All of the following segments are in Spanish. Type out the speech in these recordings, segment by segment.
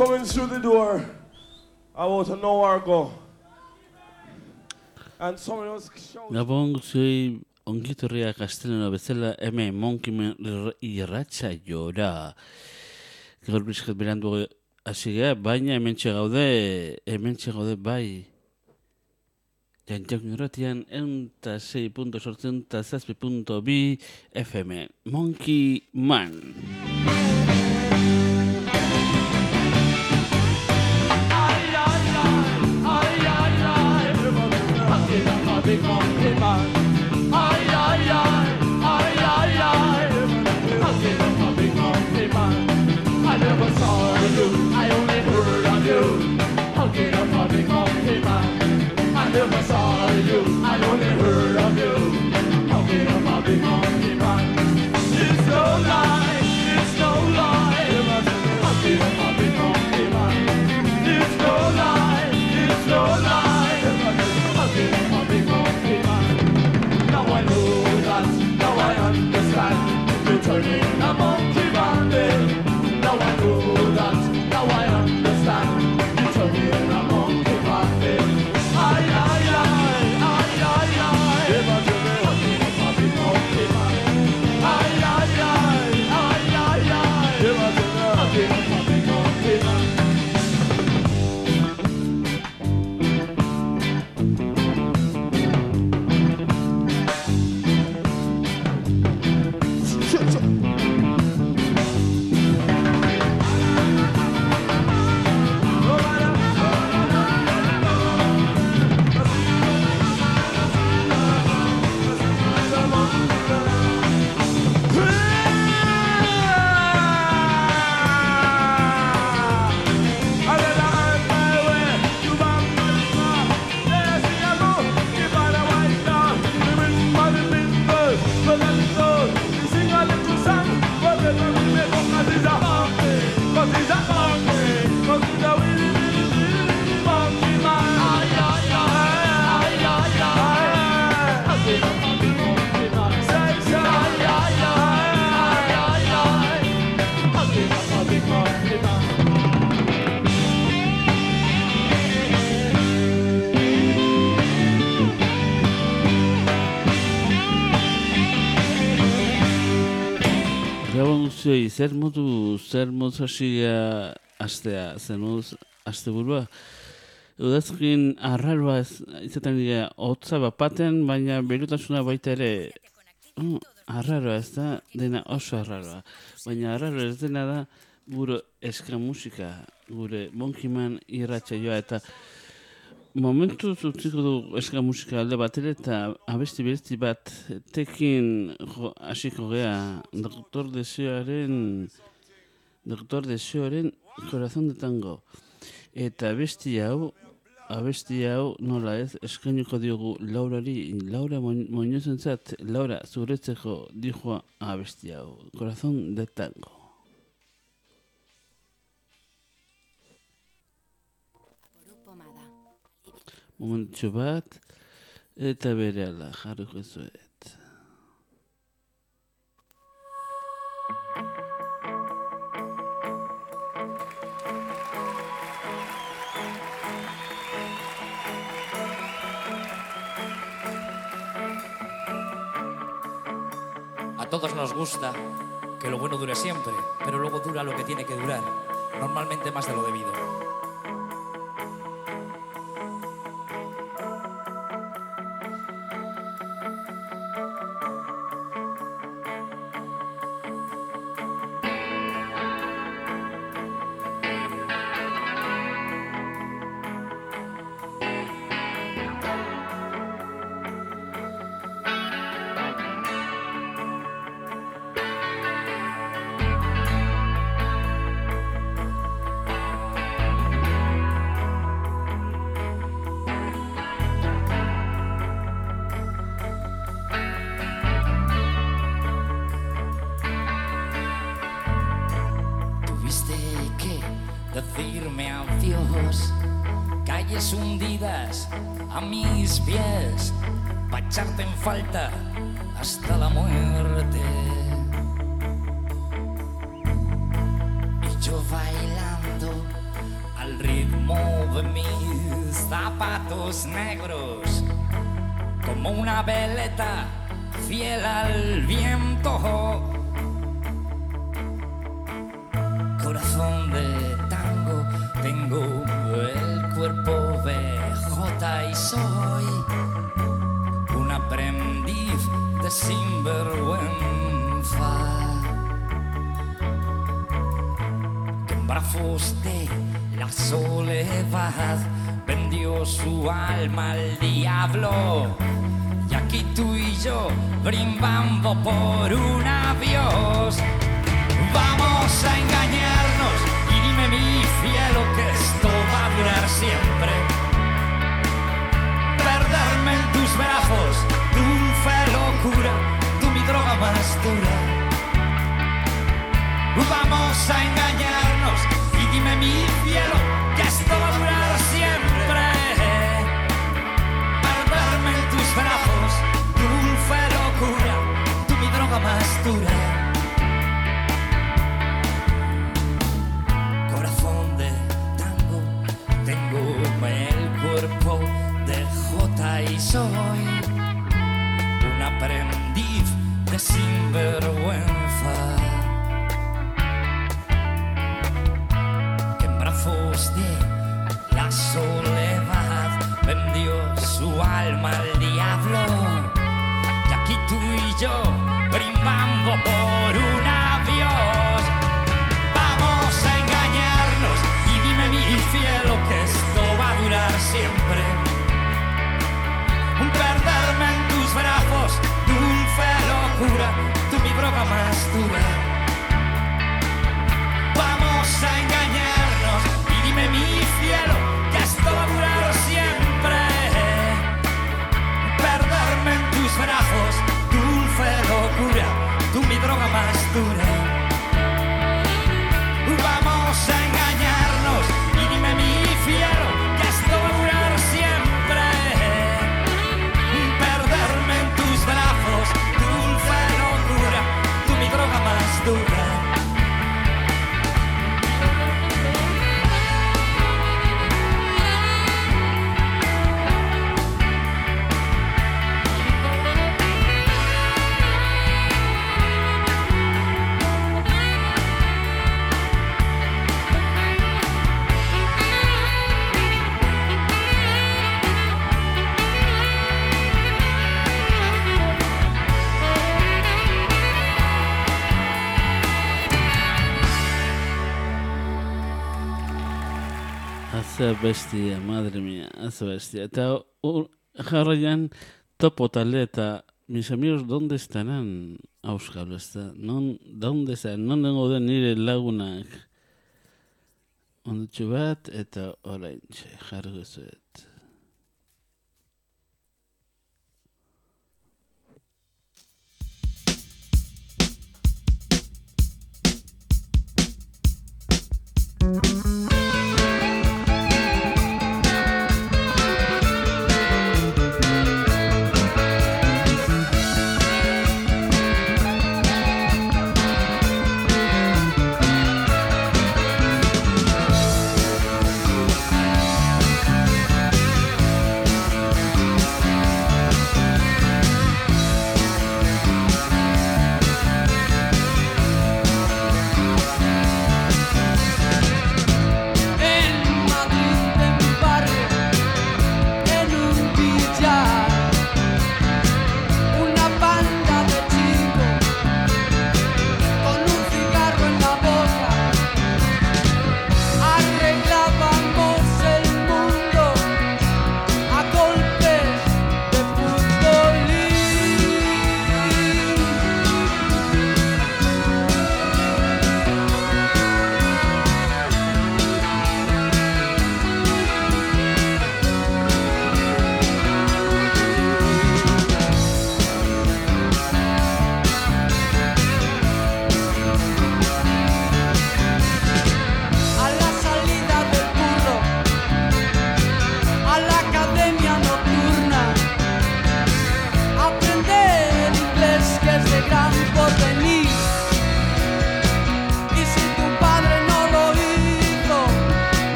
coming through the door, about an hour ago. And someone was shouting. Gabon guztioi ongitorriak astelena bezala hemen Monkeyman irratsaioa. Gaur bizkat berandu hasi gara, baina hementxe gaude bai. Jantzak irratian 106.8 FM. Monkeyman. Big monkey man, ay ay ay, ay ay ay. Hugging up a big monkey man. I never saw you, I only heard of you. Hugging up a big monkey man. I never saw you, I only heard of you. Hugging up a big monkey man. It's no lie, it's no lie. Hugging up a big monkey man. It's no lie, it's no lie. Hugging up a big monkey man. Now I know that, now I understand. You're turning a monkey bandit. Now I know that, now I understand. You're turning a monkey bandit. Ay, ay, ay, ay, ay, ay. Hugging up a big monkey man. Ay, ay, ay, ay, ay, ay. Hugging up a big monkey man. Zer moduz hasia astea, zer moduz asteburua. Udazkin arraroa izaten dira hotza bapaten, baina berotasuna baita ere arraroa ez da, dena oso arraroa. Baina arraroa ez dena da gure eska musika, gure Monkeyman irratsaioa eta momentu zutziko du eska musika alde batera eta abesti berezi bat tekin hasiko gea Doctor Deseoaren Corazón de Tango. Eta abesti hau nola ez eskainiko diogu Laura Moñozentzat, Laura zuretzeko dijoa abesti hau, Corazón de Tango. Momentxo bat, eta berehala jarriko zuet. A todos nos gusta que lo bueno dure siempre, pero luego dura lo que tiene que durar, normalmente más de lo debido. decirme adiós, calles hundidas a mis pies, pa' echarte en falta hasta la muerte. Y yo bailando al ritmo de mis zapatos negros, como una veleta fiel al viento. Corazón de tango, tengo el cuerpo de jota y soy un aprendiz de sinvergüenza que en brazos de la soledad vendió su alma al diablo. Y aquí tú y yo brindando por un adiós. Vamos a engañarnos y dime mi cielo que esto va a durar siempre. Perderme en tus brazos, dulce locura, tú mi droga más dura. Vamos a engañarnos y dime mi cielo que esto va a durar siempre. Perderme en tus brazos, dulce locura, tú mi droga más dura. Corazón de tango, tengo el cuerpo de jota y soy un aprendiz de sinvergüenza que en brazos de la soledad vendió su alma al diablo. Y aquí tú y yo brindando por un adiós. Vamos a engañarnos y dime mi cielo que esto va a durar siempre. Perderme en tus brazos, dulce locura, tú mi droga más dura. Vamos a engañarnos y dime mi cielo que esto va a durar siempre. Perderme en tus brazos, dulce locura, tú mi droga más dura. Vamos a engañarnos y dime mi cielo que esto va a durar siempre. Perderme en tus brazos, dulce locura, tú mi droga más dura. Hace bestia, madre mía, hace bestia. Eta jarraian topo talde eta mis amigos, ¿dónde estarán? Auskalo, ezta? ¿Dónde estarán? Non nengo den nire lagunak? Ondutxu bat eta oraintxe jarri zuet.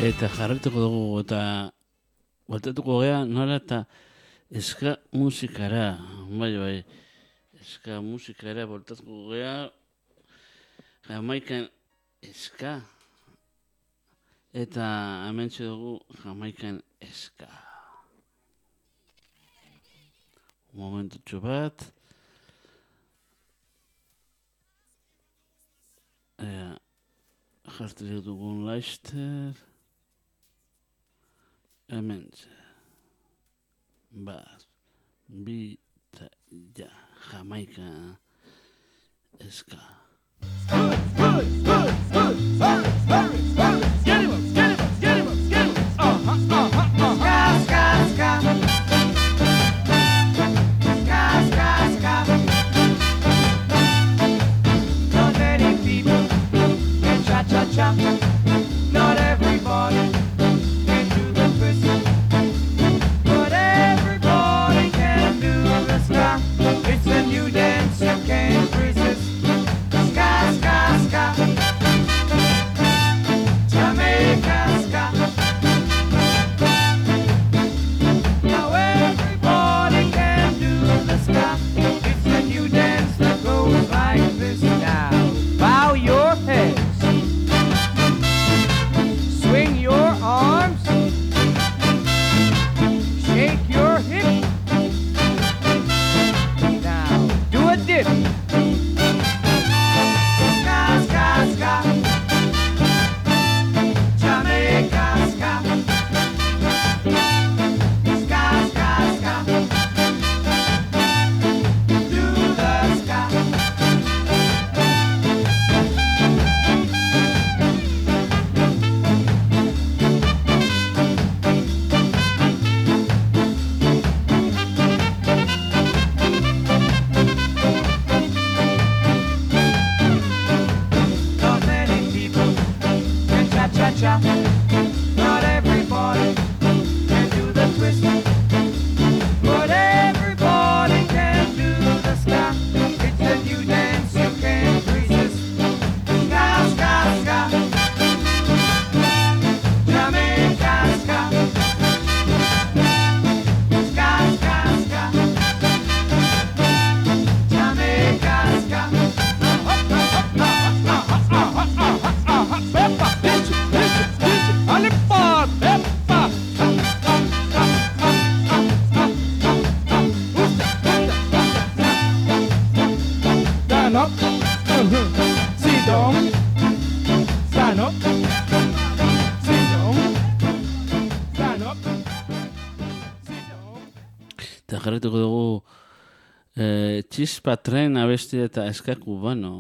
Eta jarretuko dugu eta baltatuko gea nola eta eska musikara, bai, eska musikara baltatuko gea Jamaikan eska eta hementxe dugu Jamaikan eska. Momentutxo bat. Jartzen dugun laizter. Hementxe. Bat, bi, eta ja, Jamaika eska. Not everybody can do the twist, but everybody can do the ska. It's a new dance you can't resist. Ska, ska, ska, Jamaica ska. Now everybody can do the ska. It's a new dance that goes like this. Now bow your head. Swing your arms, shake your hips. Now do a dip. Ska, ska, ska, Jamaica ska. Ska, ska, ska, do the ska. Not everybody can do the twist, but everybody can do the ska. It's a new dance you can't resist. Ska, ska, ska, Jamaica ska. Ska, ska, ska, Jamaica ska. Stand up, sit down, stand up, sit down, stand up, sit down. Eta jarretuko dugu txispa tren abesti eta eska kubano.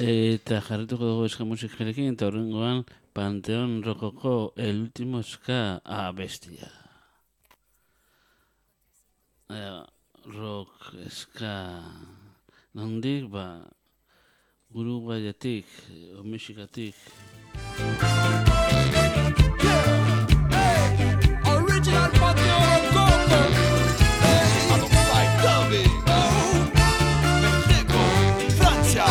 Eta jarretuko dugu eska musikarekin, eta horrengoan Panteón Rokoko El Último Ska abestia. Rock, ska, nondik, Uruguayatik, o Mexikatik. Original Panteón Rokoko. Alongside David. México, Francia.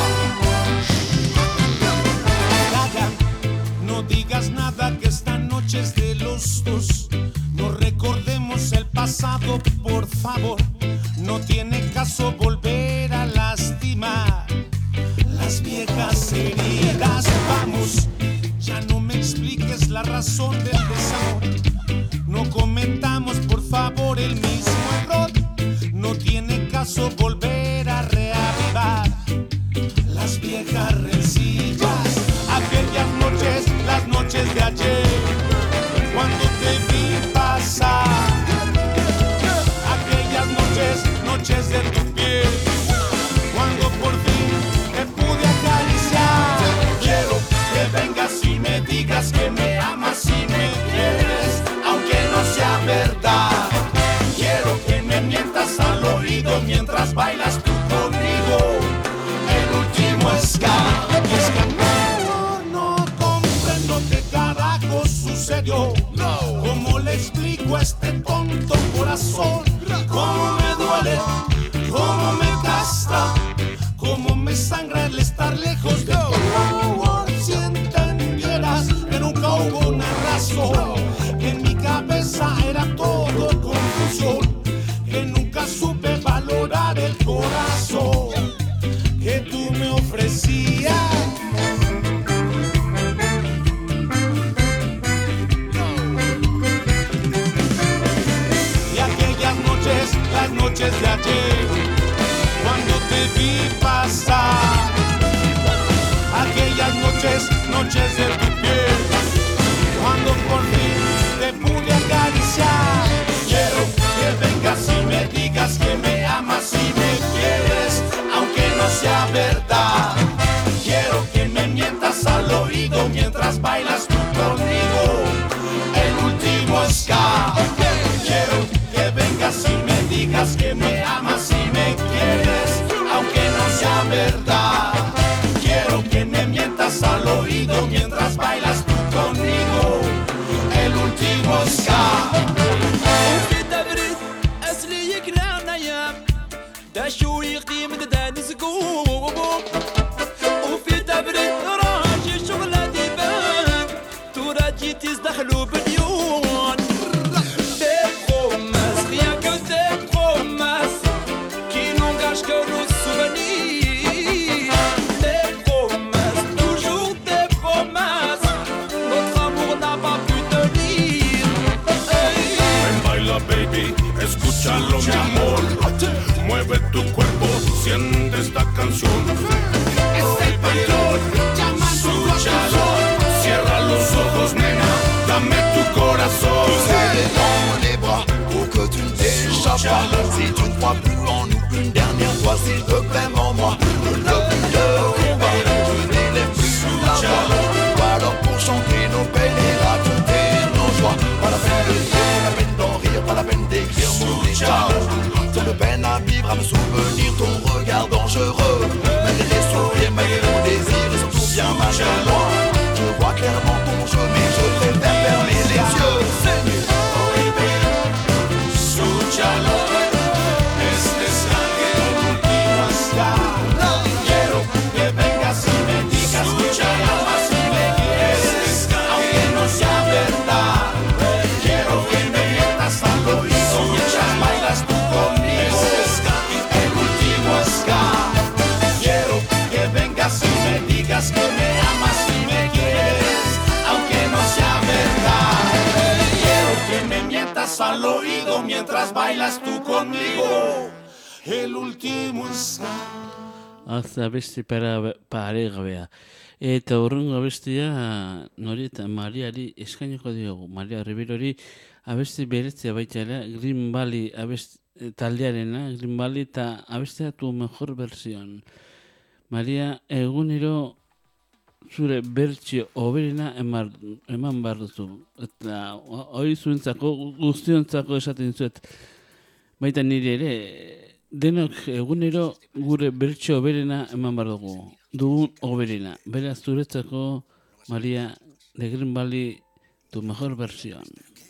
No digas nada que esta noche es de los dos. No recordemos el pasado, por favor. No tiene caso volver a lastimar las viejas heridas. Vamos, ya no me expliques la razón del desamor. No comentamos, por favor, el mismo error. No tiene caso volver a reavivar las viejas rencillas. Aquellas noches, las noches de ayer, cuando te vi pasar. Aquellas noches, noches de tu piel, cuando por fin te pude acariciar. Quiero que vengas y me digas que me amas y me quieres, aunque no sea verdad. Quiero que me mientas al oído mientras bailas tú conmigo el último ska. ¿Qué carajo sucedió? ¿Cómo le explico a este tonto corazón? ¿Cómo me duele? ¿Cómo me gasta? ¿Cómo me sangra el estar lejos de ti? Si entendieras que nunca hubo una razón, que en mi cabeza era todo confusión, que nunca supe valorar el corazón que tú me ofrecías. Las noches de ayer, cuando te vi pasar. Aquellas noches, noches de tu piel, cuando por fin te pude acariciar. Quiero que vengas y me digas que me amas y me quieres, aunque no sea verdad. Quiero que me mientas al oído mientras bailas tú conmigo el último ska. Quiero que vengas y me digas que me amas y me quieres, aunque no sea verdad. Quiero que me mientas al oído mientras bailas tú conmigo el último ska. Escúchalo, mi amor, mueve tu cuerpo, siente esta canción. Es el Panteón, Escúchalo, cierra los ojos, nena, dame tu corazón. Dans les bras pour que tu ne t'échappes pas. Si tu ne crois plus en nous une dernière fois, s'il te plaît, mens-moi. Ne le plus de combat, je n'élève plus la voix. Alors pour chanter nos peines et raconter nos joies, pas la peine de rire, pas la peine d'en rire, pas la peine d'écrire mon état. C'est de peine à vivre, à me souvenir ton regard dangereux. Malgré les sourires, malgré mon désir, et surtout bien malgré moi. Je vois clairement ton jeu, mais je préfère fermer les yeux. Escúchalo, este es el último ska. Quiero que vengas y me digas que me amas y me quieres, aunque no sea verdad. Quiero que me mientas al oído mientras bailas tú conmigo el último ska. Quiero que vengas y me digas que me amas y me quieres, aunque no sea verdad. Quiero que me mientas al oído mientras bailas tú conmigo el último ska. Azta abesti paregabea. Eta horrengo abestia nori eta Mariari eskainiko diogu. Maria Ribirori abesti beretzea baita ere, Green Valley taldearena, Green Valley eta abestia tu mejor versión. Maria, egunero zure bertsio hoberena eman behar duzu. Eta hori zuentzako, guztiontzako esaten zuet. Baita nire ere, denok egunero gure bertsio hoberena eman behar dugu. Dugun hoberena. Beraz zuretzako, Maria, de Green Valley, tu mejor versión.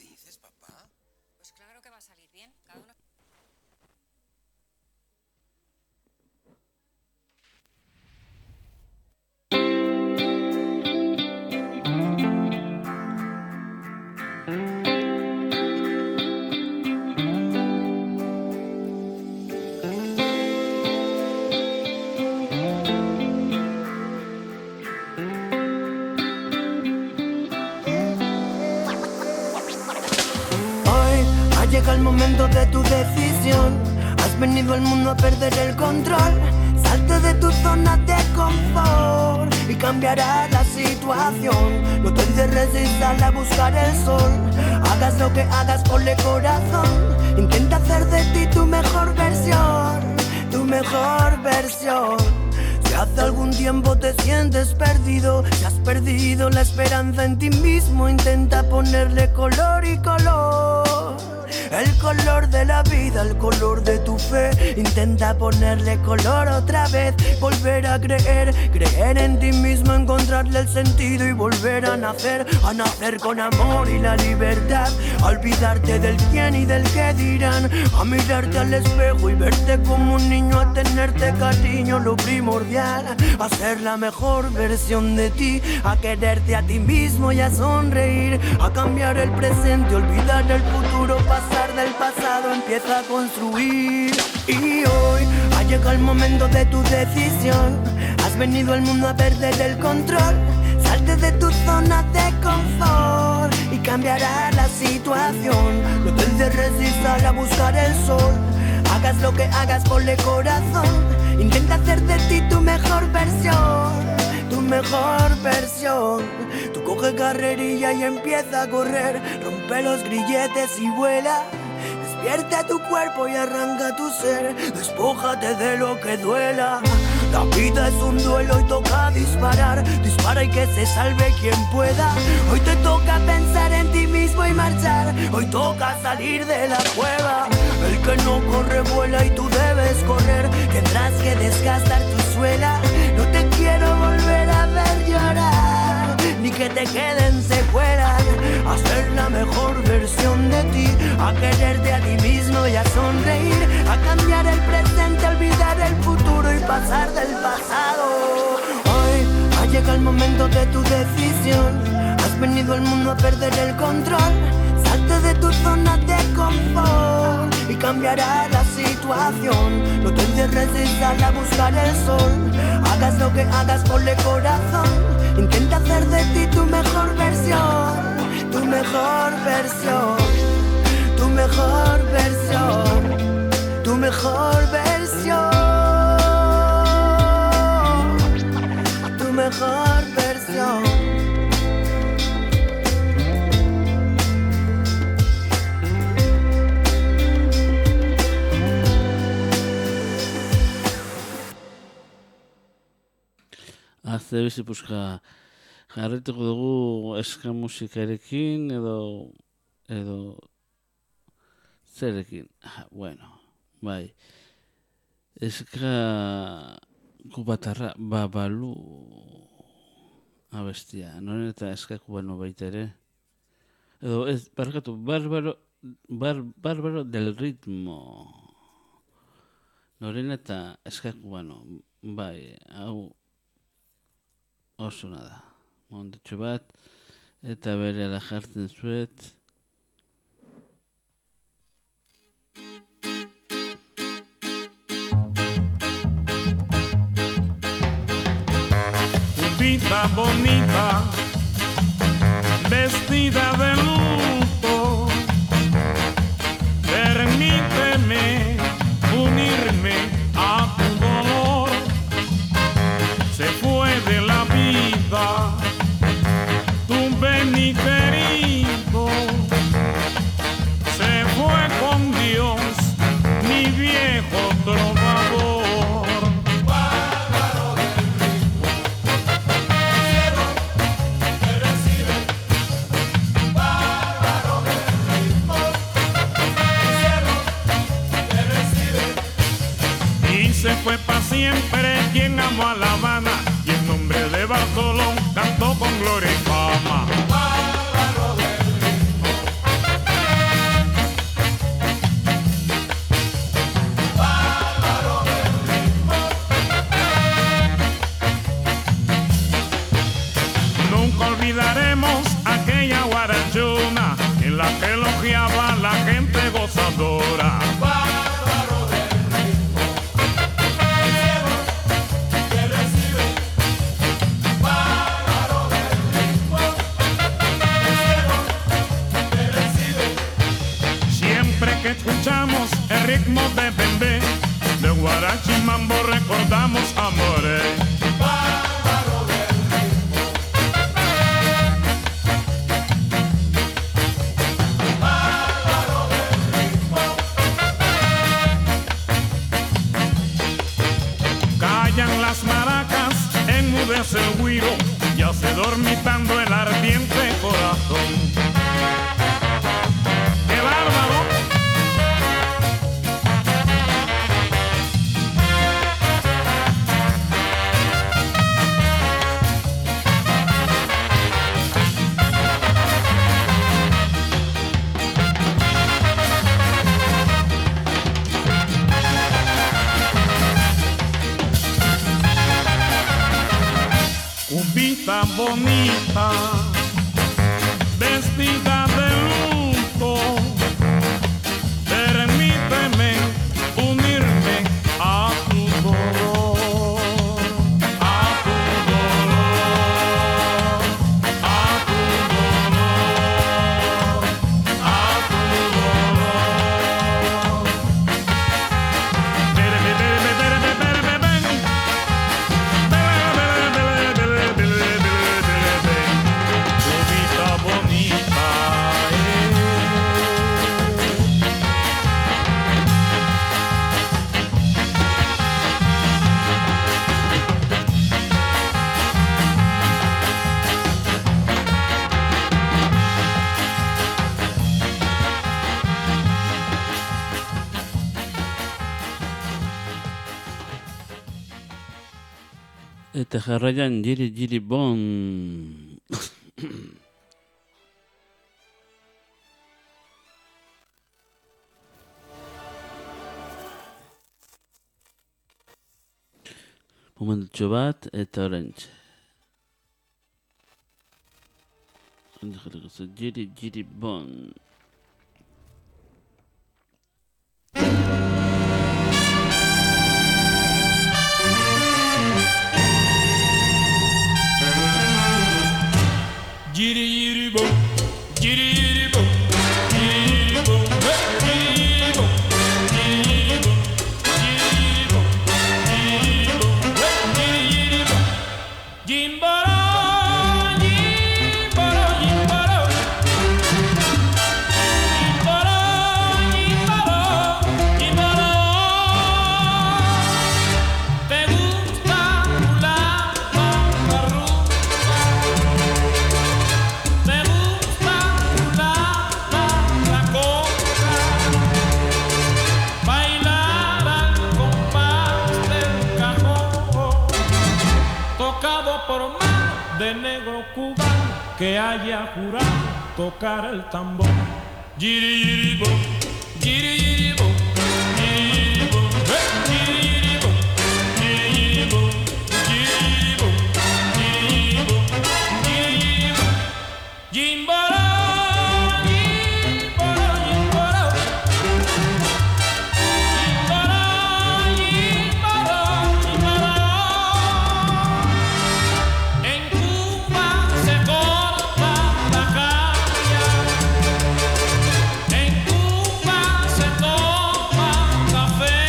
Llega el momento de tu decisión. Has venido al mundo a perder el control. Salte de tu zona de confort y cambiará la situación. No te encierres y sal a buscar el sol. Hagas lo que hagas, ponle corazón. Intenta hacer de ti tu mejor versión. Tu mejor versión. Si hace algún tiempo te sientes perdido, si has perdido la esperanza en ti mismo, intenta ponerle color y color. El color de la vida, el color de tu fe. Intenta ponerle color otra vez. Volver a creer, creer en ti mismo, encontrarle el sentido y volver a nacer con amor y la libertad. A olvidarte del quién y del qué dirán. A mirarte al espejo y verte como un niño, a tenerte cariño, lo primordial. A ser la mejor versión de ti, a quererte a ti mismo y a sonreír. A cambiar el presente, olvidar el futuro, pasar del pasado, empieza a construir. Y hoy ha llegado el momento de tu decisión. Has venido al mundo a perder el control. Salte de tu zona de confort y cambiará la situación. No te encierres y sal a buscar el sol. Hagas lo que hagas, ponle corazón. Intenta hacer de ti tu mejor versión. Tu mejor versión. Tú coge carrerilla y empieza a correr. Rompe los grilletes y vuela. Despierta tu cuerpo y arranca tu ser. Despójate de lo que duela. La vida es un duelo y toca disparar. Dispara y que se salve quien pueda. Hoy te toca pensar en ti mismo y marchar. Hoy toca salir de la cueva. El que no corre vuela y tú debes correr. Tendrás que desgastar tu suela. No te quiero volver a ver llorar, ni que te queden secuelas. A ser la mejor versión de ti, a quererte a ti mismo y a sonreír. A cambiar el presente, olvidar el futuro y pasar del pasado. Hoy ha llegado el momento de tu decisión. Has venido al mundo a perder el control. Salte de tu zona de confort y cambiará la situación. No te encierres y sal a buscar el sol. Hagas lo que hagas, ponle corazón. Intenta hacer de ti tu mejor versión. Tu mejor versión. Tu mejor versión. Tu mejor versión. Tu mejor versión. Azte bizi puska jarrituko dugu eska musikarekin edo zerekin. Bueno, bai. Eska kubatarra Babalu abestia. Noren eta eska kubano baita ere. Edo ez, barkatu, Bárbaro del ritmo. Noren eta eska kubano. Bai, hau oso nada. Mondetxo bat, eta bere ala jartzen zuet. Vida bonita, vestida de luto, permíteme unirme a tu dolor. Se fue de la vida tu beni querido, se fue con Dios mi viejo trovador. Bárbaro se fue pa' siempre quien amó a La Habana y en nombre de Bartolón cantó con gloria y fama. Bárbaro del ritmo. Bárbaro del ritmo. Nunca olvidaremos aquella guarachona en la que elogiaba a la gente gozadora. Bárbaro del ritmo. El ciego que recibe. Bárbaro del ritmo. El ciego que recibe. Siempre que escuchamos el ritmo de bembé, de guarachi y mambo recordamos a Moré. Bárbaro del ritmo. Bárbaro del ritmo. Callan las maracas, enmudece el güiro, ya se dormitando el ardiente corazón. ¡Qué bárbaro! Cubita bonita, vestida de luto, permíteme unirme a tu dolor, a tu dolor, a tu dolor, a tu dolor. Cubita bonita, Eta jarraian jiri bon. Momentutxo bat eta orantxe. Jiri bon. Giri giri bo, giri giri bo, giri bo, giri bo, giri bo, giri bo, giri bo, giri bo. Jimboro, jimboro, jimboro, jimboro, jimboro, jimboro. Te gusta la rumba. Me gusta la conga, bailar al compás del cajón, tocado por mano de negro cubano que haya jurado tocar el tambor. Giri giri bo, giri giri bo, giri bo, giri bo, giri bo, giri bo, giri bo, giri bo. Jimboro, jimboro, jimboro, jimboro, jimboro, jimboro. En Cuba se corta la caña, en Cuba se toma café,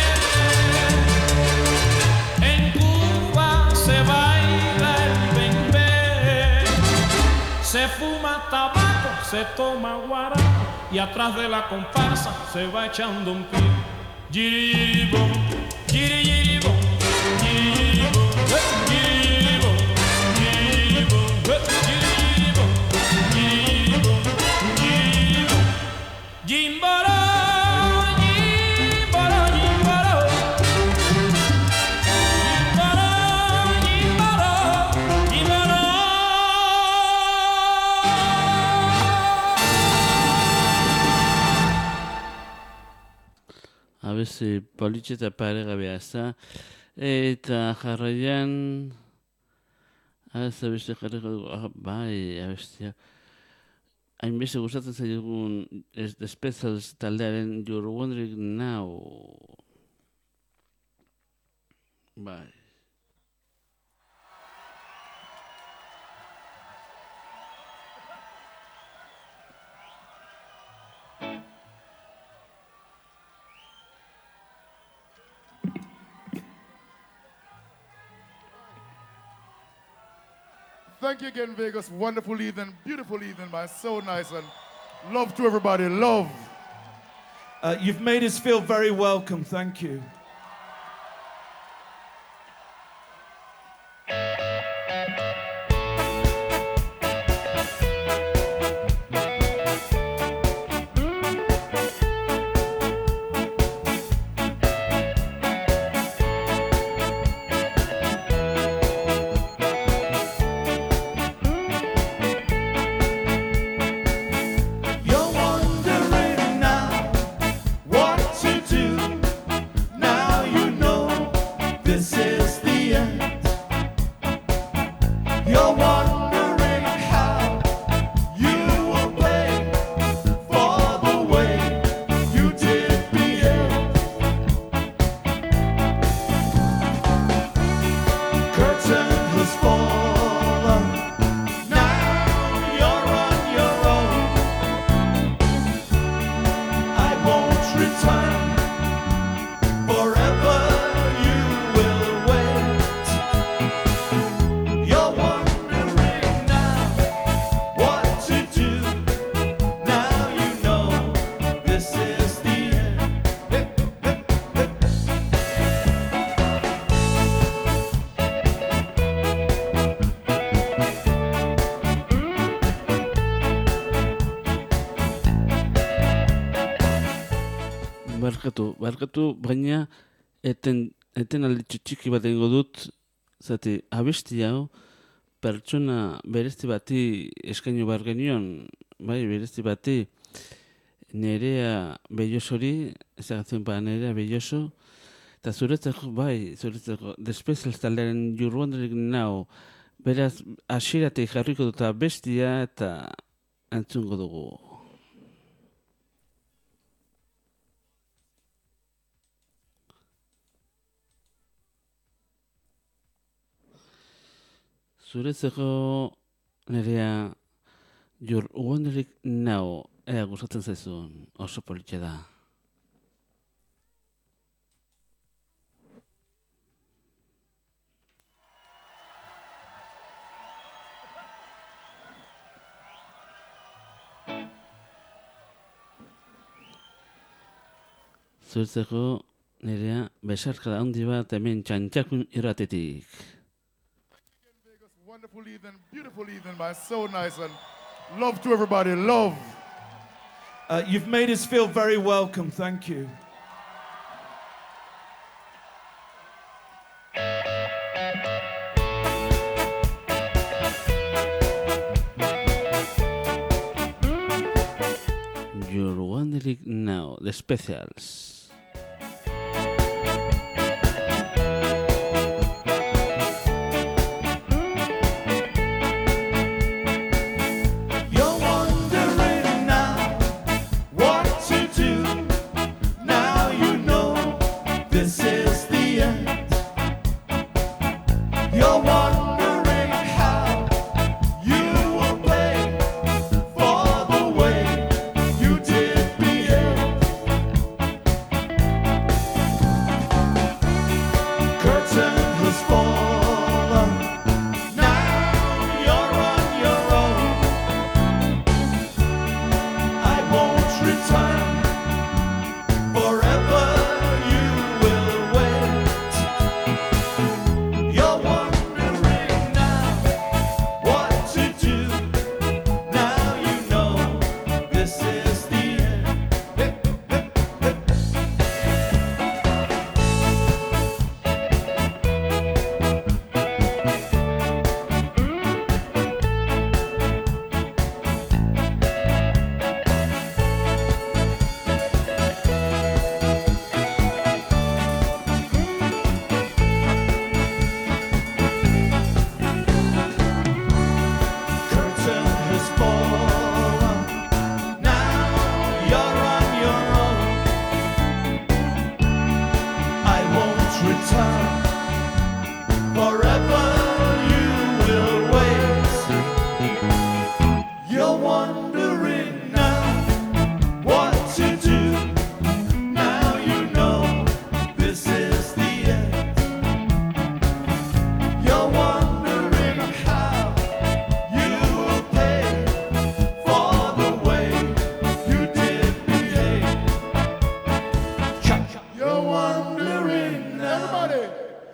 en Cuba se baila el bembé, se fuma tabaco, se toma guarapo y atrás de la comparsa se va echando un pie. Giri bo, giri giri bo, giri bo, giri bo, giri bo, giri bo, giri bo, giri bo. Jimboro, jimboro, jimboro. Abesti politxe eta paregabea, ez da? Eta jarraian... Ez abesti jarriko dugu, bai, abestia. Hainbeste gustatzen zaigun The Specials taldearen You're Wondering Now. Bai. Thank you again, Vegas. Wonderful evening, beautiful evening, man. So nice and love to everybody. Love. You've made us feel very welcome. Thank you. Barkatu, baina eten alditxo txiki bat egingo dut, zati, abesti hau pertsona berezti bati eskaino bar genion, bai, berezti bati Nerea Bellosori, ezagatzen ba Nerea Belloso, eta zuretzeko, The Specials taldearen You're Wondering Now, beraz, hasieratik jarriko dut abestia eta entzungo dugu. Zuretzeko Nerea You're Wondering Now, ea gustatzen zaizun, oso politxe da. Zuretzeko Nerea besarka da handi bat hemen txantxakun irratetik. Wonderful evening, beautiful evening, man. So nice and love to everybody. Love. You've made us feel very welcome. Thank you. You're Wondering Now, The Specials. Forever you will wait.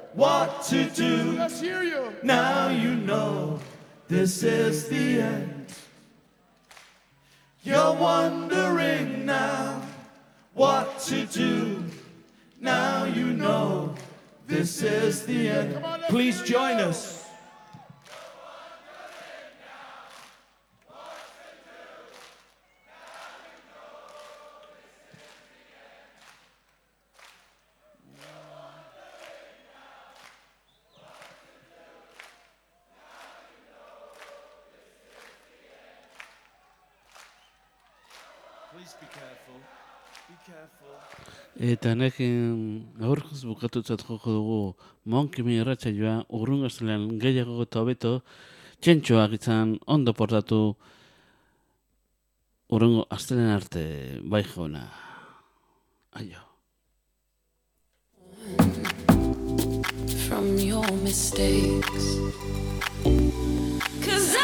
what to do. Let's hear you. Now you know this is the end. You're wondering now what to do. Now you know this is the end. Come on, let's Please hear join you. us. Please be careful. Be careful. Eta nekin aurkuz bukatutzat joko dugu Monkimi irratsaioa urrungo astelean gehiago eta hobeto txentxoak izan ondo portatu urrungo astelean arte bai jauna. Aio. From your mistakes. 'Cause